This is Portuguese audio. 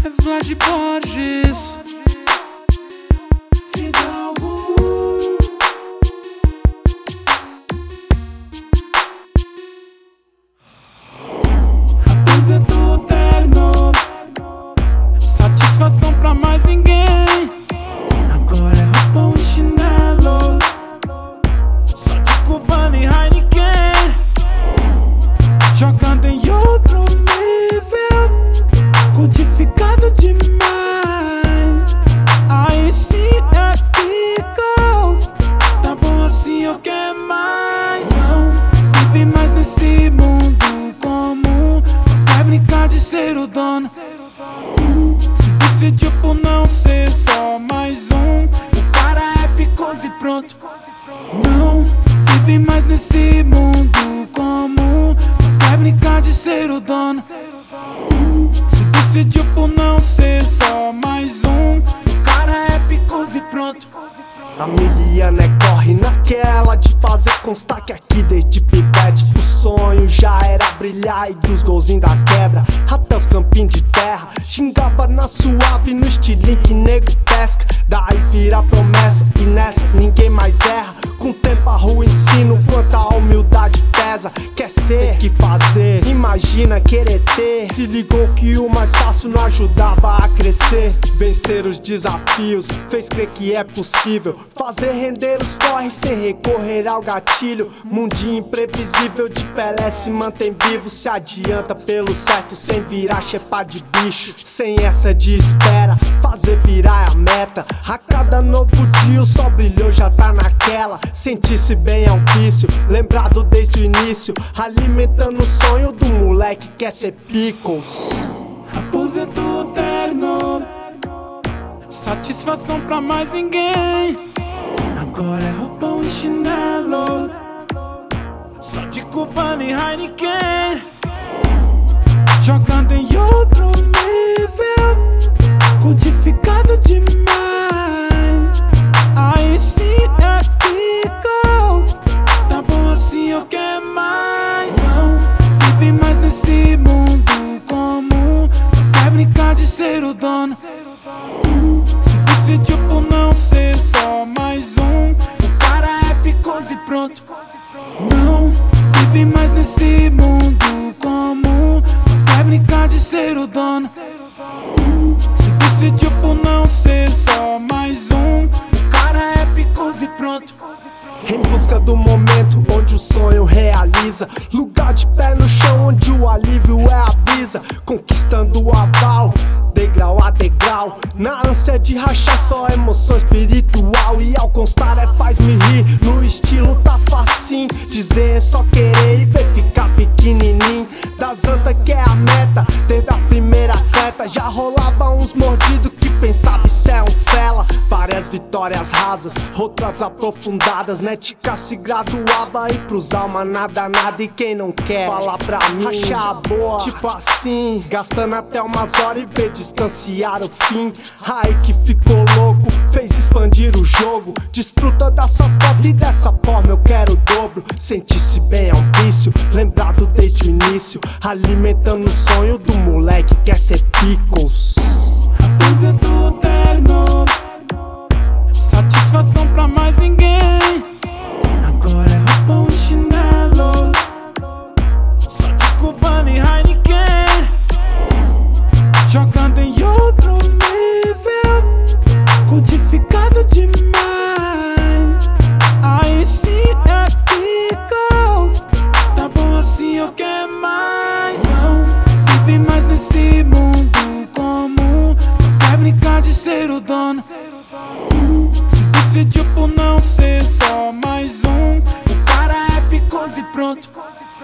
é Vlad Borges. Fidalgo. Raposa do terno, satisfação pra mais ninguém. Agora é roupão e chinelo, só de Cubano e Heineken. Jogando em outro nível, codificado demais. Aí sim é Pickles, tá bom assim eu quero mais. Não vive mais nesse mundo comum, vai brincar de ser o dono. Se decidiu por não ser só mais um, o cara é Pickles e pronto. Não vive mais nesse mundo comum, vai brincar de ser o dono. Se decidiu por não ser só mais um, o cara é Pickles e pronto. A Miliana corre naquela de fazer constar que aqui desde pivete o sonho já era brilhar, e dos golzinhos da quebra até os campinhos de terra. Xingava na suave no estilinho que nego pesca, daí vira promessa e nessa ninguém mais erra. Com o tempo a rua ensina o quanto a humildade pesa. Quer ser, tem que fazer, imagina querer ter. Se ligou que o mais fácil não ajudava a crescer. Vencer os desafios fez crer que é possível fazer render os corres sem recorrer ao gatilho. Mundinho imprevisível de Pelé se mantém vivo, se adianta pelo certo sem virar chepa de bicho. Sem essa de espera, fazer virar é a meta. A cada novo dia o sol brilhou, já tá naquela. Sentir-se bem é um vício, lembrado desde o início, alimentando o sonho do moleque que quer ser Pickles. Raposa do terno, satisfação pra mais ninguém. Agora é roupão e chinelo, só de Cubano e Heineken. Jogando em outro nível, codificado demais. Aí sim é Pickles, tá bom assim eu quero mais. Não vive mais nesse mundo comum, vai brincar de ser o dono. Se decidiu por não ser só mais um, o cara é Pickles e pronto. Não vive mais nesse mundo comum, vai brincar de ser o dono. Se decidiu por não ser só mais um, o cara é Pickles e pronto. Em busca do momento onde o sonho realiza, lugar de pé no chão onde o alívio é a brisa. Conquistando o aval, degrau a degrau, na ânsia de rachar só emoção espiritual. E ao constar é faz-me rir, no estilo tá facinho. Dizer é só querer e ver ficar pequenininho. Das anta que é a meta, desde a primeira reta já rolava uns mordidos que pensava isso é um fela. Várias vitórias rasas, outras aprofundadas. Netica se graduava e pros alma nada, nada. E quem não quer falar pra mim, rachar a boa, tipo assim, gastando até umas horas e ver distanciar o fim. Aí que ficou louco, fez expandir o jogo. Desfruta da sua pobre e dessa forma eu quero o dobro. Sentir-se bem é um vício, lembrado desde o início, alimentando o sonho do moleque que quer ser Pickles. Raposa do terno, satisfação pra mais ninguém. Agora é roupão e chinelo, só de Cubano e Heineken. Jogando em outro nível, codificado demais. Aí sim é Pickles, tá bom assim eu quero mais. Não vive mais nesse mundo comum, vai brincar de ser o dono. Se decidiu por não ser só mais um, o cara é Pickles e pronto.